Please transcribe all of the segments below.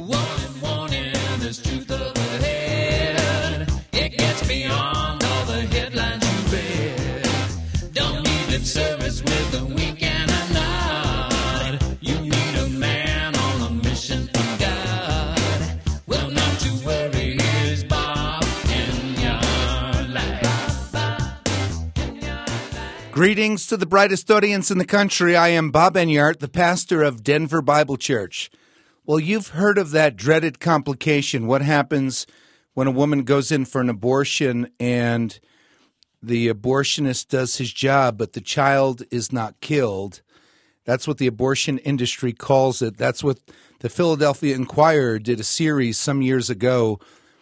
Warning, warning, there's truth up ahead. It gets beyond all the headlines you read. Don't need lip service with a wink and a nod. You need a man on a mission from God. Well, not to worry, here's Bob in your life. Greetings to the brightest audience in the country. I am Bob Enyart, the pastor of Denver Bible Church. Well, you've heard of that dreaded complication. What happens when a woman goes in for an abortion and the abortionist does his job, but the child is not killed? That's what the abortion industry calls it. That's what the Philadelphia Inquirer did a series some years ago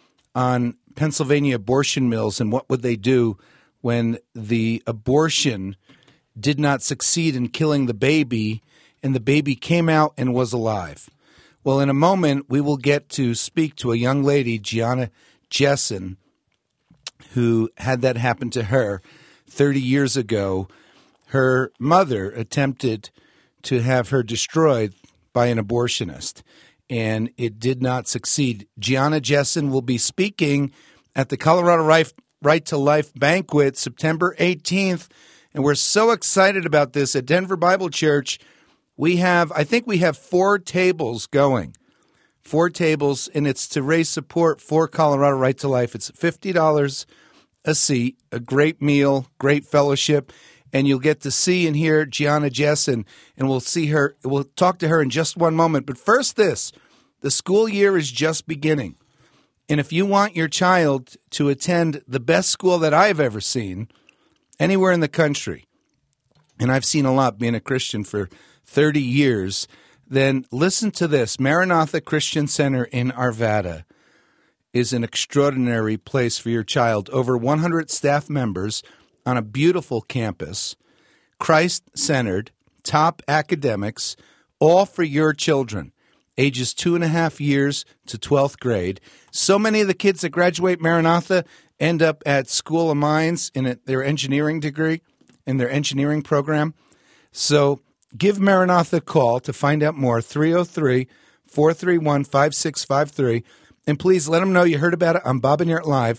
on Pennsylvania abortion mills and what would they do when the abortion did not succeed in killing the baby and the baby came out and was alive. Well, in a moment, we will get to speak to a young lady, Gianna Jessen, who had that happen to her 30 years ago. Her mother attempted to have her destroyed by an abortionist, and it did not succeed. Gianna Jessen will be speaking at the Colorado Right to Life Banquet September 18th, and we're so excited about this at Denver Bible Church. I think we have 4 tables going. 4 tables, and it's to raise support for Colorado Right to Life. It's $50 a seat, a great meal, great fellowship, and you'll get to see and hear Gianna Jessen, and we'll talk to her in just one moment. But first this, the school year is just beginning. And if you want your child to attend the best school that I've ever seen anywhere in the country, and I've seen a lot being a Christian for 30 years, then listen to this. Maranatha Christian Center in Arvada is an extraordinary place for your child. Over 100 staff members on a beautiful campus, Christ-centered, top academics, all for your children, ages 2.5 years to 12th grade. So many of the kids that graduate Maranatha end up at School of Mines in their engineering degree, in their engineering program. So give Maranatha a call to find out more, 303-431-5653. And please let them know you heard about it on Bob Enyart Live,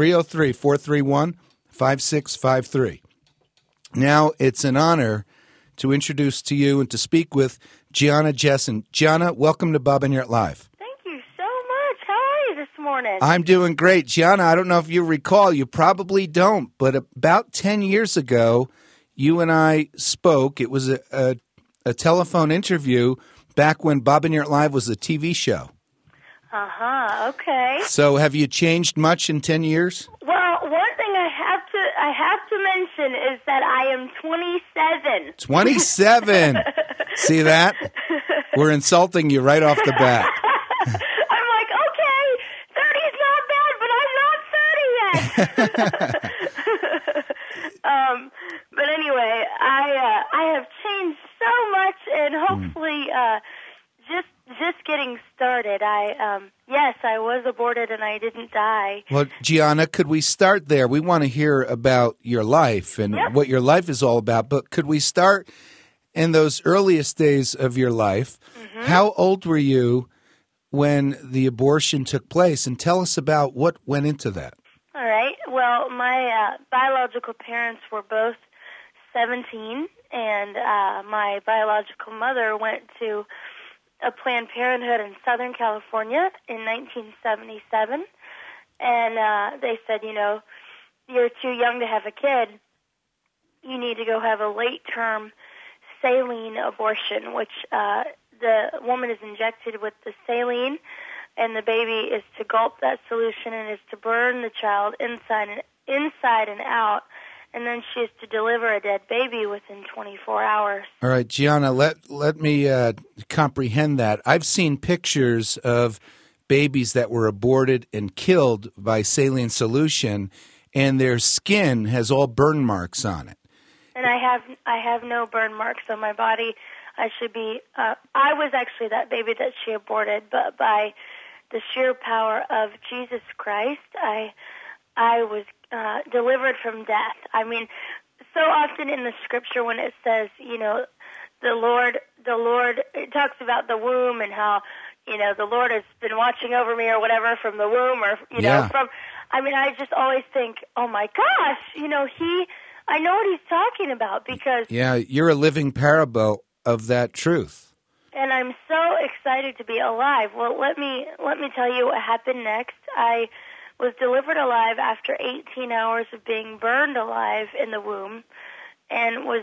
303-431-5653. Now it's an honor to introduce to you and to speak with Gianna Jessen. Gianna, welcome to Bob Enyart Live. Thank you so much. How are you this morning? I'm doing great. Gianna, I don't know if you recall, you probably don't, but about 10 years ago, you and I spoke. It was a telephone interview back when Bob Enyart Live was a TV show. Okay. So have you changed much in 10 years? Well, one thing I have to mention is that I am 27. 27. See that? We're insulting you right off the bat. I'm like, okay, 30's not bad, but I'm not 30 yet. But anyway, I have changed so much, and hopefully, just getting started. Yes, I was aborted and I didn't die. Well, Gianna, could we start there? We want to hear about your life and what your life is all about, but could we start in those earliest days of your life? Mm-hmm. How old were you when the abortion took place? And tell us about what went into that. All right. Well, my biological parents were both 17, and my biological mother went to a Planned Parenthood in Southern California in 1977, and they said, you're too young to have a kid. You need to go have a late-term saline abortion, which the woman is injected with the saline, and the baby is to gulp that solution and is to burn the child inside and out, and then she is to deliver a dead baby within 24 hours. All right, Gianna, let me comprehend that. I've seen pictures of babies that were aborted and killed by saline solution, and their skin has all burn marks on it. And I have no burn marks on my body. I was actually that baby that she aborted, but by the sheer power of Jesus Christ, I was delivered from death. I mean, so often in the scripture when it says, the Lord, it talks about the womb and how, the Lord has been watching over me or whatever from the womb or, Yeah. I just always think, oh my gosh, I know what he's talking about because, Yeah, you're a living parable of that truth. and I'm so excited to be alive. Well, let me tell you what happened next. I was delivered alive after 18 hours of being burned alive in the womb, and was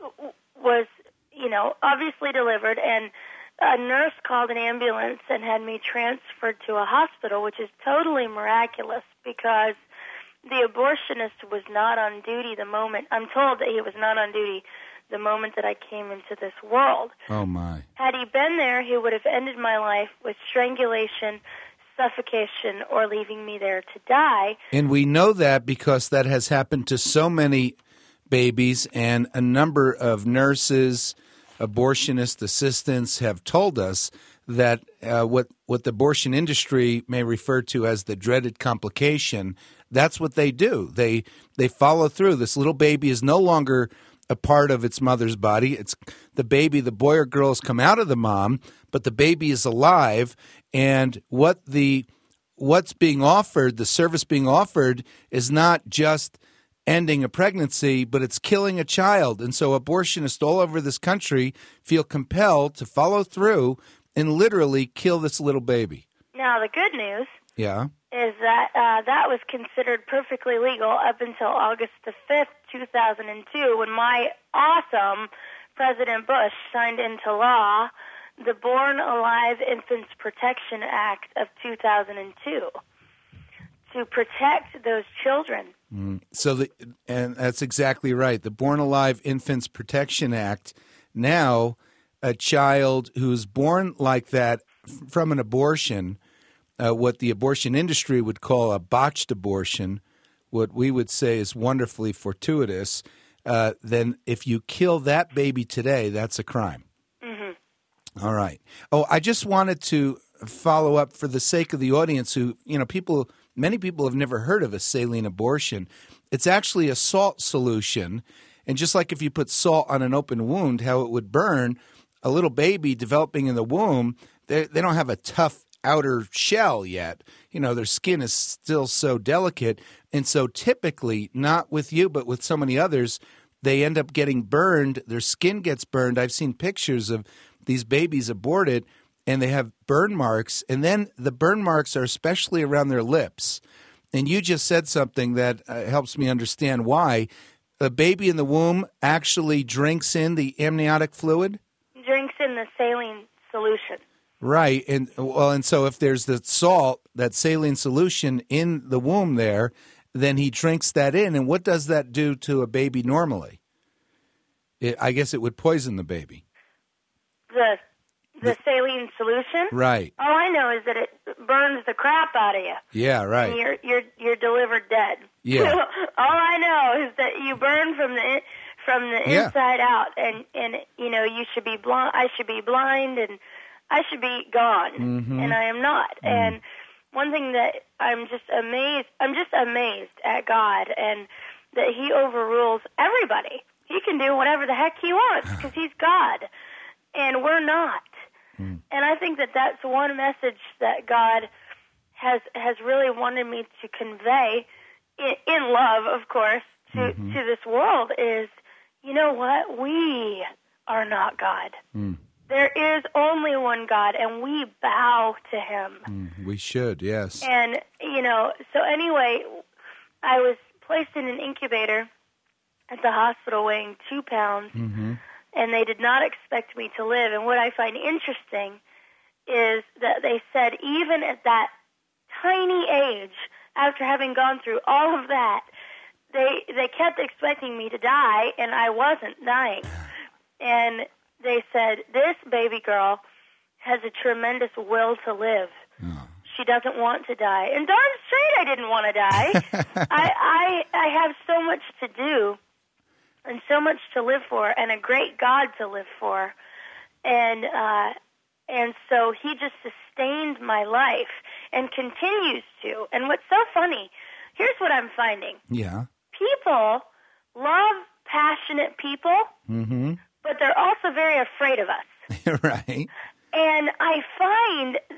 obviously delivered, and a nurse called an ambulance and had me transferred to a hospital, which is totally miraculous because the abortionist was not on duty the moment. I'm told that he was not on duty the moment that I came into this world. Oh, my. Had he been there, he would have ended my life with strangulation, suffocation, or leaving me there to die. And we know that because that has happened to so many babies, and a number of nurses, abortionist assistants have told us that what the abortion industry may refer to as the dreaded complication, that's what they do. They follow through. This little baby is no longer a part of its mother's body. It's the baby, the boy or girl has come out of the mom, but the baby is alive, and what's being offered, the service being offered, is not just ending a pregnancy, but it's killing a child. And so abortionists all over this country feel compelled to follow through and literally kill this little baby. Now, the good news Yeah. is that that was considered perfectly legal up until August the 5th, 2002, when my awesome President Bush signed into law the Born Alive Infants Protection Act of 2002 to protect those children. And that's exactly right. The Born Alive Infants Protection Act. Now, a child who's born like that from an abortion, what the abortion industry would call a botched abortion, what we would say is wonderfully fortuitous, then if you kill that baby today, that's a crime. Mm-hmm. All right. Oh, I just wanted to follow up for the sake of the audience who, many people have never heard of a saline abortion. It's actually a salt solution. And just like if you put salt on an open wound, how it would burn, a little baby developing in the womb, they don't have a tough outer shell yet. Their skin is still so delicate. And so typically, not with you, but with so many others, they end up getting burned. Their skin gets burned. I've seen pictures of these babies aborted, and they have burn marks. And then the burn marks are especially around their lips. And you just said something that helps me understand why. A baby in the womb actually drinks in the amniotic fluid? Drinks in the saline solution. Right. And so if there's the salt, that saline solution in the womb there, then he drinks that in. And what does that do to a baby normally? I guess it would poison the baby. The saline solution? Right. All I know is that it burns the crap out of you. Yeah, right. And you're delivered dead. Yeah. All I know is that you burn from the inside out, and you should be blind. I should be blind, and I should be gone, and I am not. And one thing that I'm just amazed at God, and that He overrules everybody. He can do whatever the heck He wants because He's God, and we're not. And I think that that's one message that God has really wanted me to convey, in love, of course, to this world is, you know what? We are not God. There is only one God, and we bow to Him. We should, yes. And, so anyway, I was placed in an incubator at the hospital weighing 2 pounds, and they did not expect me to live. And what I find interesting is that they said even at that tiny age, after having gone through all of that, they kept expecting me to die, and I wasn't dying. And they said, this baby girl has a tremendous will to live. Oh. She doesn't want to die. And darn straight I didn't want to die. I have so much to do and so much to live for and a great God to live for. And so He just sustained my life and continues to. And what's so funny, here's what I'm finding. Yeah. People love passionate people, but they're also very afraid of us. Right. And I find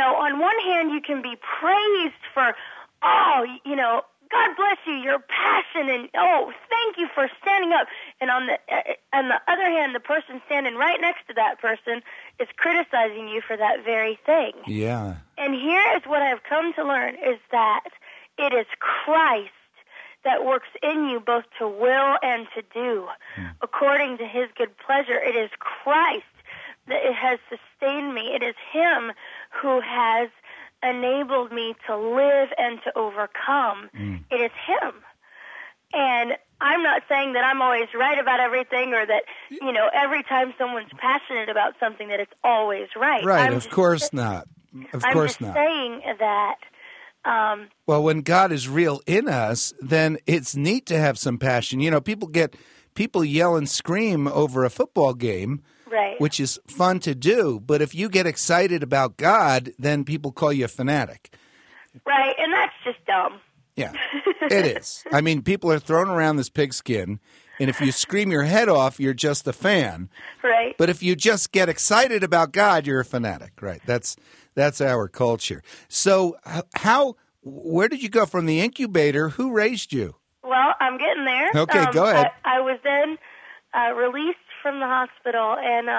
on one hand, you can be praised for, God bless you, your passion, and thank you for standing up. And on the other hand, the person standing right next to that person is criticizing you for that very thing. Yeah. And here is what I've come to learn, is that it is Christ that works in you both to will and to do, according to his good pleasure. It is Christ that it has sustained me. It is him who has enabled me to live and to overcome. It is him. And I'm not saying that I'm always right about everything, or that, every time someone's passionate about something that it's always right. Right, of course not. Of course not. I'm just saying that... well, when God is real in us, then it's neat to have some passion. People yell and scream over a football game, right, which is fun to do. But if you get excited about God, then people call you a fanatic. Right, and that's just dumb. Yeah, it is. I mean, people are throwing around this pigskin, and if you scream your head off, you're just a fan. Right. But if you just get excited about God, you're a fanatic. Right. That's our culture. So where did you go from the incubator? Who raised you? Well, I'm getting there. Okay, go ahead. I was then released from the hospital, and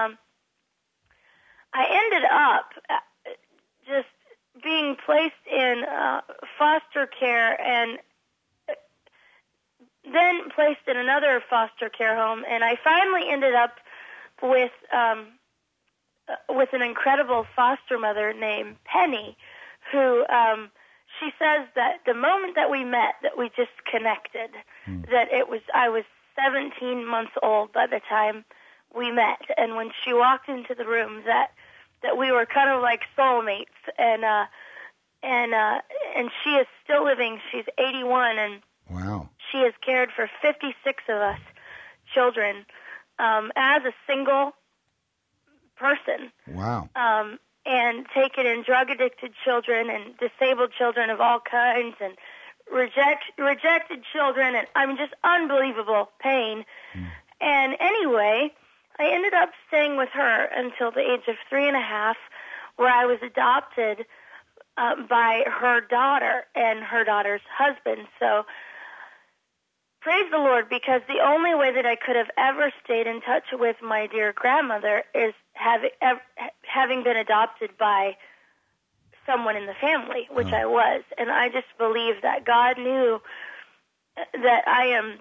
I ended up just being placed in foster care, and then placed in another foster care home, and I finally ended up with an incredible foster mother named Penny, who she says that the moment that we met, that we just connected, that I was 17 months old by the time we met, and when she walked into the room, that we were kind of like soulmates, and she is still living. She's 81, and wow, she has cared for 56 of us children as a single person. Wow. And taken in drug-addicted children and disabled children of all kinds, and rejected children, and just unbelievable pain. And anyway, I ended up staying with her until the age of 3.5, where I was adopted by her daughter and her daughter's husband. So praise the Lord, because the only way that I could have ever stayed in touch with my dear grandmother is having been adopted by someone in the family, which I was. And I just believe that God knew that I am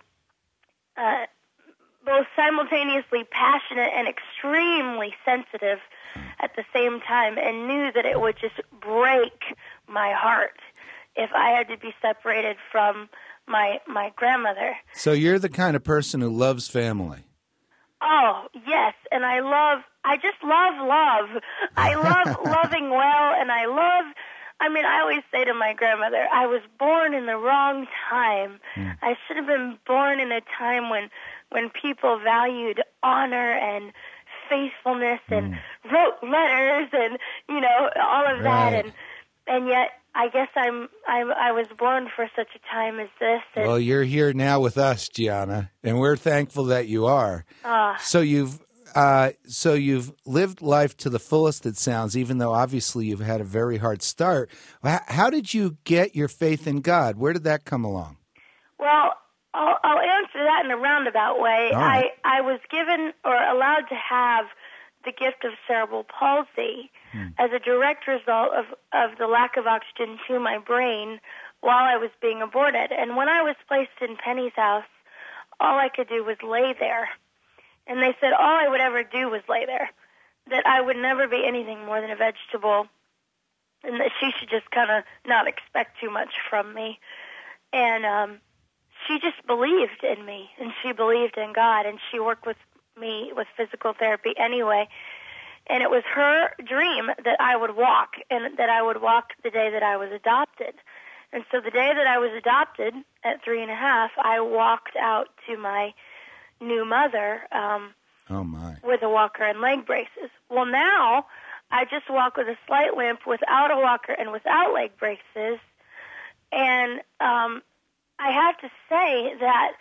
both simultaneously passionate and extremely sensitive at the same time, and knew that it would just break my heart if I had to be separated from my grandmother. So you're the kind of person who loves family. Oh, yes, and I just love love. I love loving well, and I always say to my grandmother, I was born in the wrong time. I should have been born in a time when people valued honor and faithfulness and wrote letters and, all of that. And yet, I guess I was born for such a time as this. And well, you're here now with us, Gianna, and we're thankful that you are. So you've lived life to the fullest, it sounds, even though obviously you've had a very hard start. How did you get your faith in God? Where did that come along? Well, I'll answer that in a roundabout way. All right. I was given or allowed to have the gift of cerebral palsy as a direct result of the lack of oxygen to my brain while I was being aborted. And when I was placed in Penny's house, all I could do was lay there. And they said all I would ever do was lay there, that I would never be anything more than a vegetable, and that she should just kind of not expect too much from me. And she just believed in me, and she believed in God, and she worked with me with physical therapy anyway. And it was her dream that I would walk, and that I would walk the day that I was adopted. And so the day that I was adopted at 3.5, I walked out to my new mother with a walker and leg braces. Well, now I just walk with a slight limp, without a walker and without leg braces. And I have to say that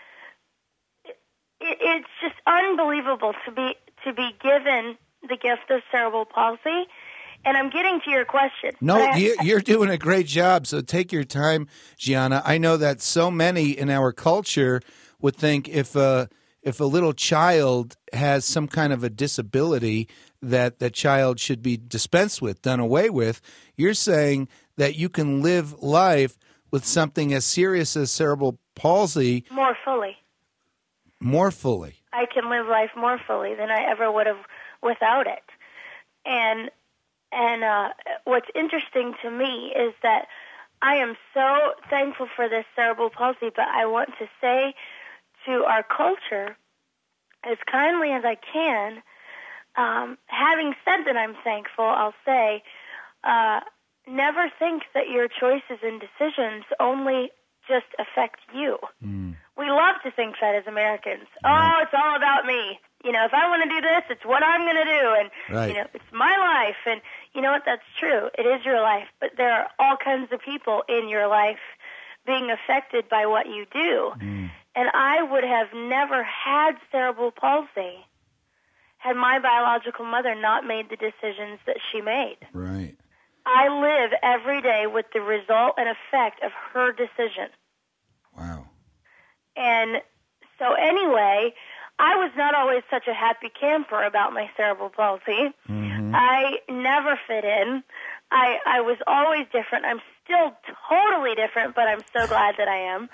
it's just unbelievable to be given the gift of cerebral palsy And I'm getting to your question. No, you're doing a great job, so take your time, Gianna. I know that so many in our culture would think if a little child has some kind of a disability that the child should be dispensed with, done away with. You're saying that you can live life with something as serious as cerebral palsy more fully. More fully. I can live life more fully than I ever would have without it. And what's interesting to me is that I am so thankful for this cerebral palsy, but I want to say to our culture, as kindly as I can, having said that I'm thankful, I'll say, never think that your choices and decisions only just affect you. We love to think that as Americans. Oh, it's all about me. You know, if I want to do this, it's what I'm going to do. And, you know, it's my life. And you know what? That's true. It is your life. But there are all kinds of people in your life being affected by what you do. And I would have never had cerebral palsy had my biological mother not made the decisions that she made. Right. I live every day with the result and effect of her decision. Wow. And so anyway, I was not always such a happy camper about my cerebral palsy. I never fit in. I was always different. I'm still totally different, but I'm so glad that I am.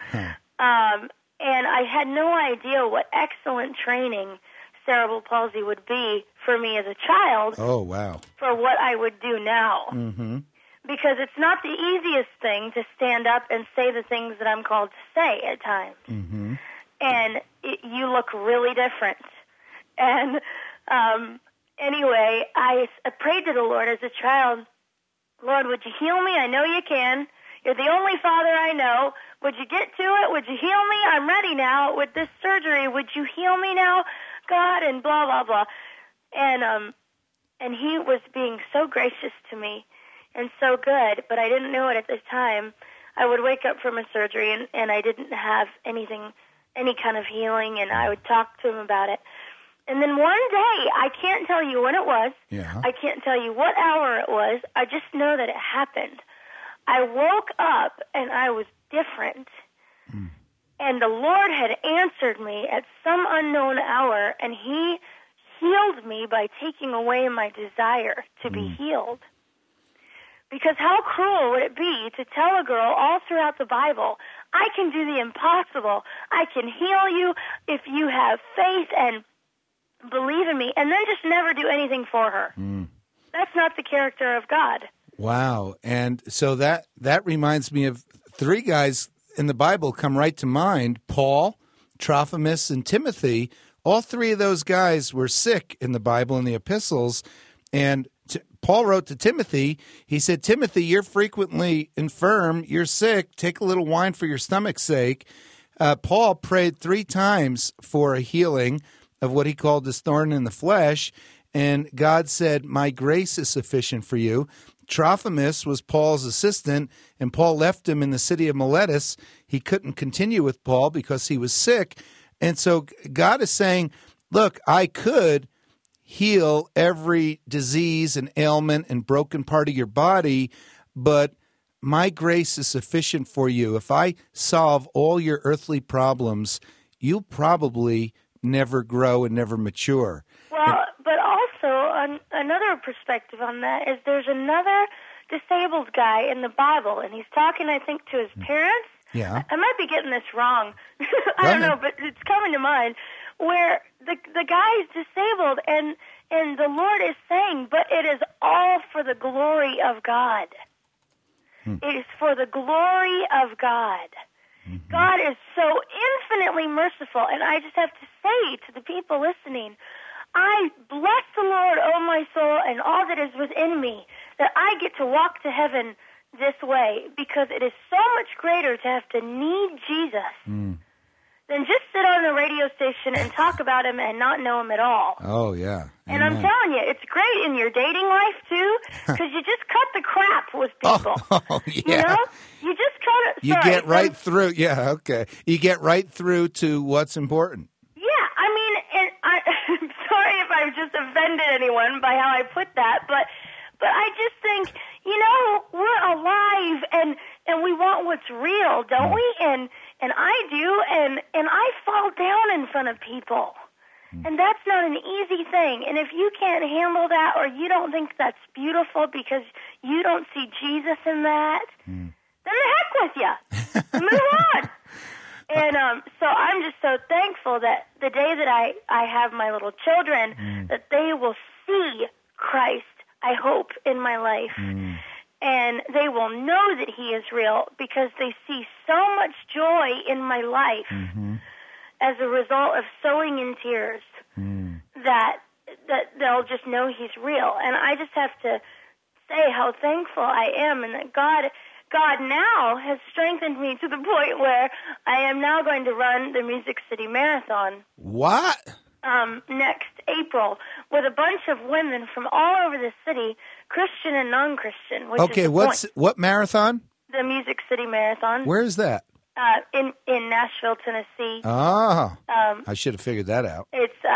And I had no idea what excellent training cerebral palsy would be for me as a child. Oh, wow. For what I would do now. Because it's not the easiest thing to stand up and say the things that I'm called to say at times. And you look really different. And anyway, I prayed to the Lord as a child, Lord, would you heal me? I know you can. You're the only Father I know. Would you get to it? Would you heal me? I'm ready now. With this surgery, would you heal me now, God? And blah, blah, blah. And he was being so gracious to me and so good, but I didn't know it at the time. I would wake up from a surgery, and I didn't have any kind of healing, and I would talk to him about it. And then one day, I can't tell you when it was. I can't tell you what hour it was. I just know that it happened. I woke up, and I was different. And the Lord had answered me at some unknown hour, and he healed me by taking away my desire to be healed. Because how cruel would it be to tell a girl all throughout the Bible, I can do the impossible. I can heal you if you have faith and believe in me, and then just never do anything for her. That's not the character of God. Wow. And so that reminds me of three guys in the Bible come right to mind, Paul, Trophimus, and Timothy. All three of those guys were sick in the Bible in the epistles, and Paul wrote to Timothy, he said, Timothy, you're frequently infirm, you're sick, take a little wine for your stomach's sake. Paul prayed 3 times for a healing of what he called this thorn in the flesh, and God said, my grace is sufficient for you. Trophimus was Paul's assistant, and Paul left him in the city of Miletus. He couldn't continue with Paul because he was sick, and so God is saying, look, I could heal every disease and ailment and broken part of your body, but my grace is sufficient for you. If I solve all your earthly problems, you'll probably never grow and never mature. Well, but also another perspective on that is there's another disabled guy in the Bible, and he's talking, I think, to his parents. I might be getting this wrong. I don't know, but it's coming to mind, where the guy is disabled, and the Lord is saying, but it is all for the glory of God. It is for the glory of God. God is so infinitely merciful, and I just have to say to the people listening, I bless the Lord, O my soul, and all that is within me, that I get to walk to heaven this way, because it is so much greater to have to need Jesus than just sit on the radio station and talk about him and not know him at all. Oh, yeah. And I'm telling you, it's great in your dating life, too, because you just cut the crap with people. Oh, yeah. You know? You just cut it. You get right through. Yeah, okay. You get right through to what's important. Yeah, I mean, I'm sorry if I've just offended anyone by how I put that, but But I just think, we're alive and we want what's real, don't we? And I do, and I fall down in front of people. And that's not an easy thing. And if you can't handle that, or you don't think that's beautiful because you don't see Jesus in that, then the heck with you. Move on. And so I'm just so thankful that the day that I have my little children, that they will see Christ, I hope, in my life. And they will know that he is real because they see so much joy in my life as a result of sowing in tears that they'll just know he's real. And I just have to say how thankful I am, and that God now has strengthened me to the point where I am now going to run the Music City Marathon. What? Next April, with a bunch of women from all over the city, Christian and non-Christian. Okay, what marathon? The Music City Marathon. Where is that? In Nashville, Tennessee. Oh, I should have figured that out.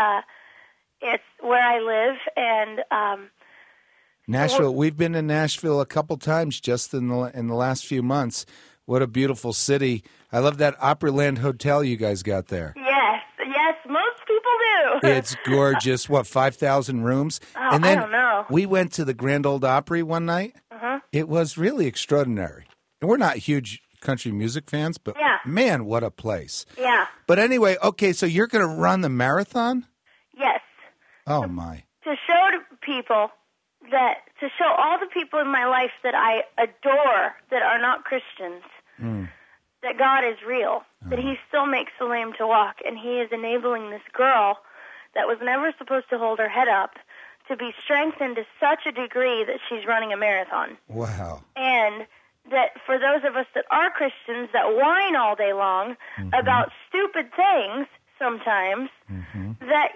It's where I live, and Nashville. We've been in Nashville a couple times just in the last few months. What a beautiful city! I love that Opryland Hotel you guys got there. Yes, most people do. It's gorgeous. What, 5,000 rooms? Oh, and then I don't know. We went to the Grand Ole Opry one night. It was really extraordinary. And we're not huge country music fans, but man, what a place. Yeah. But anyway, okay, so you're going to run the marathon? Yes. Oh, my. To show to people to show all the people in my life that I adore that are not Christians, that God is real, that he still makes the lame to walk, and he is enabling this girl that was never supposed to hold her head up to be strengthened to such a degree that she's running a marathon. Wow. And that for those of us that are Christians that whine all day long about stupid things sometimes, that,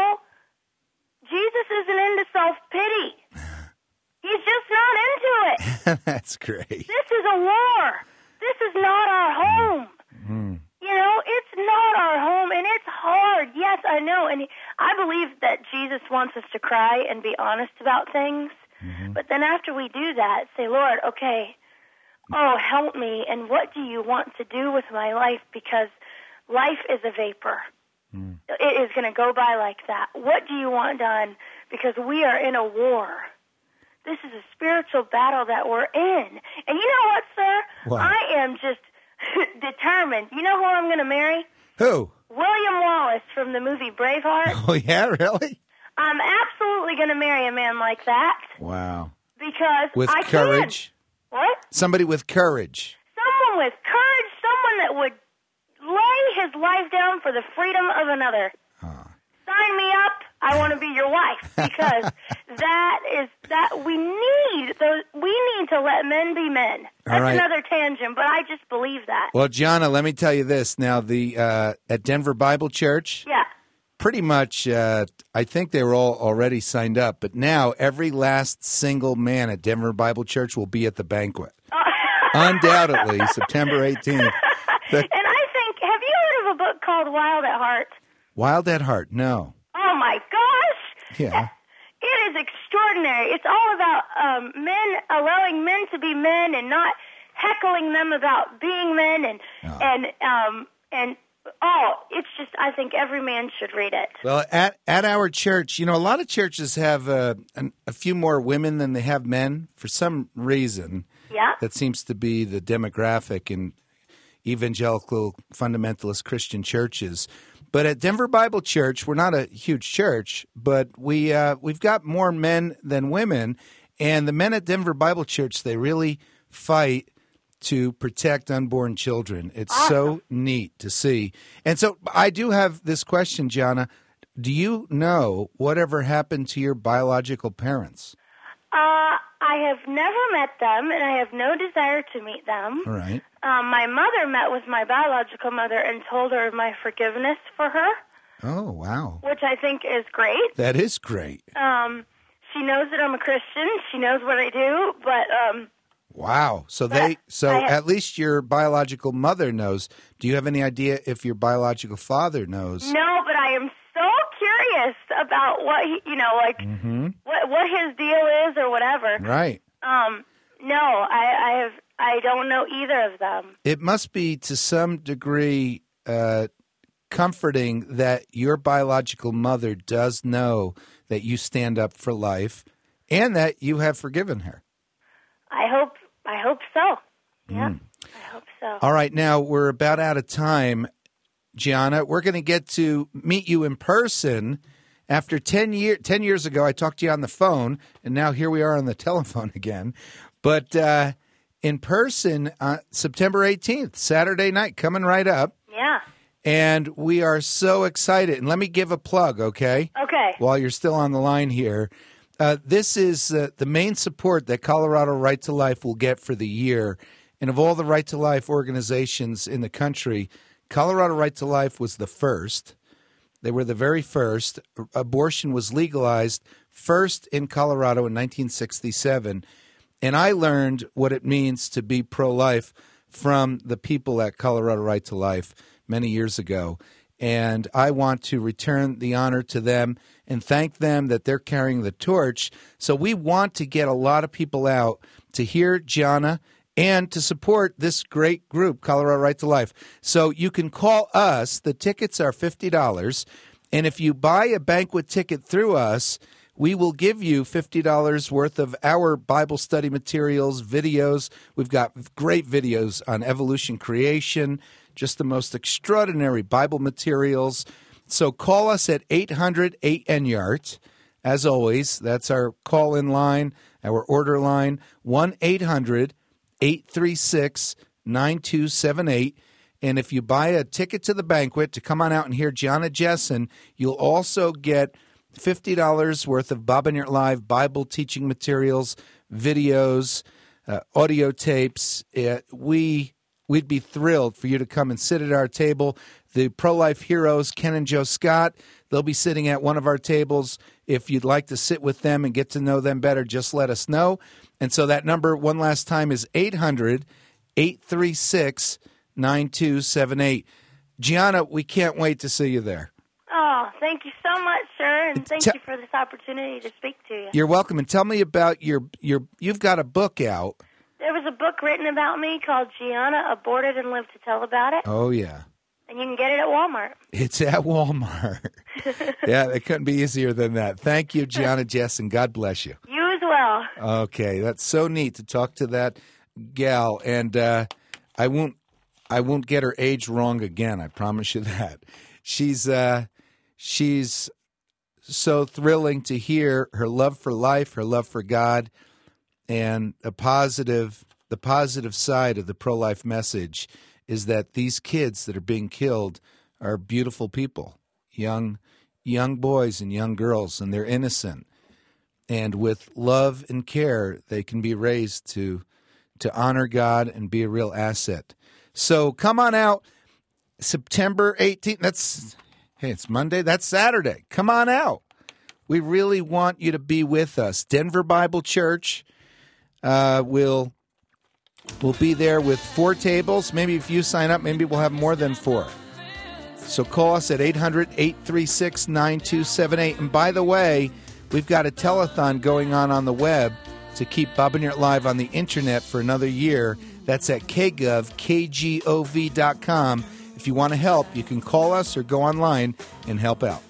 Jesus isn't into self-pity. He's just not into it. That's great. This is a war. This is not our home. It's not our home, and it's hard. Yes, I know, and I believe that Jesus wants us to cry and be honest about things. But then after we do that, say, Lord, okay, help me, and what do you want to do with my life? Because life is a vapor. It is going to go by like that. What do you want done? Because we are in a war. This is a spiritual battle that we're in. And you know what, sir? What? I am just determined. You know who I'm going to marry? Who? William Wallace from the movie Braveheart. Oh, yeah, really? I'm absolutely going to marry a man like that. Wow. Because with I courage? Can. What? Somebody with courage. Someone with courage, someone that would lay his life down for the freedom of another. Sign me up. I want to be your wife, because we need to let men be men. That's another tangent, but I just believe that. Well, Gianna, let me tell you this. Now, at Denver Bible Church, pretty much, I think they were all already signed up, but now every last single man at Denver Bible Church will be at the banquet. Undoubtedly, September 18th. And I think, have you heard of a book called Wild at Heart? Wild at Heart, no. Oh, my gosh. Yeah. It is extraordinary. It's all about men, allowing men to be men and not heckling them about being men. It's just, I think every man should read it. Well, at our church, a lot of churches have a few more women than they have men for some reason. Yeah. That seems to be the demographic in evangelical fundamentalist Christian churches. But at Denver Bible Church, we're not a huge church, but we've got more men than women. And the men at Denver Bible Church, they really fight to protect unborn children. It's so neat to see. And so I do have this question, Gianna. Do you know whatever happened to your biological parents? I have never met them, and I have no desire to meet them. All right. My mother met with my biological mother and told her my forgiveness for her. Oh, wow. Which I think is great. That is great. She knows that I'm a Christian. She knows what I do, but... Wow. So at least your biological mother knows. Do you have any idea if your biological father knows? No, but I am so curious curious about what he, what his deal is or whatever. Right. No, I don't know either of them. It must be to some degree comforting that your biological mother does know that you stand up for life and that you have forgiven her. I hope so. Yeah, I hope so. All right, now we're about out of time. Gianna, we're going to get to meet you in person. After 10 years ago, I talked to you on the phone, and now here we are on the telephone again. But in person, September 18th, Saturday night, coming right up. Yeah. And we are so excited. And let me give a plug, okay? Okay. While you're still on the line here. This is the main support that Colorado Right to Life will get for the year. And of all the Right to Life organizations in the country, Colorado Right to Life was the first. They were the very first. Abortion was legalized first in Colorado in 1967. And I learned what it means to be pro-life from the people at Colorado Right to Life many years ago. And I want to return the honor to them and thank them that they're carrying the torch. So we want to get a lot of people out to hear Gianna and to support this great group, Colorado Right to Life. So you can call us. The tickets are $50. And if you buy a banquet ticket through us, we will give you $50 worth of our Bible study materials, videos. We've got great videos on evolution creation, just the most extraordinary Bible materials. So call us at 800-8NYART. As always, that's our call-in line, our order line, 1-800-836-9278. And if you buy a ticket to the banquet to come on out and hear Gianna Jessen, you'll also get $50 worth of Bob and Yurt Live Bible teaching materials, videos, audio tapes. We'd be thrilled for you to come and sit at our table. The pro-life heroes, Ken and Joe Scott, they'll be sitting at one of our tables. If you'd like to sit with them and get to know them better, just let us know. And so that number, one last time, is 800-836-9278. Gianna, we can't wait to see you there. Oh, thank you so much, sir, and thank you for this opportunity to speak to you. You're welcome. And tell me about you've got a book out. There was a book written about me called Gianna Aborted and Lived to Tell About It. Oh, yeah. And you can get it at Walmart. It's at Walmart. Yeah, it couldn't be easier than that. Thank you, Gianna Jessen. God bless you. You as well. Okay, that's so neat to talk to that gal. And I won't get her age wrong again. I promise you that. She's so thrilling to hear her love for life, her love for God, and the positive side of the pro-life message is that these kids that are being killed are beautiful people, young boys and young girls, and they're innocent. And with love and care, they can be raised to honor God and be a real asset. So come on out, September 18th. It's Monday. That's Saturday. Come on out. We really want you to be with us. Denver Bible Church will be there with 4 tables. Maybe if you sign up, maybe we'll have more than 4. So call us at 800-836-9278. And by the way, we've got a telethon going on the web to keep Bob and Yurt Live on the internet for another year. That's at KGov.com. If you want to help, you can call us or go online and help out.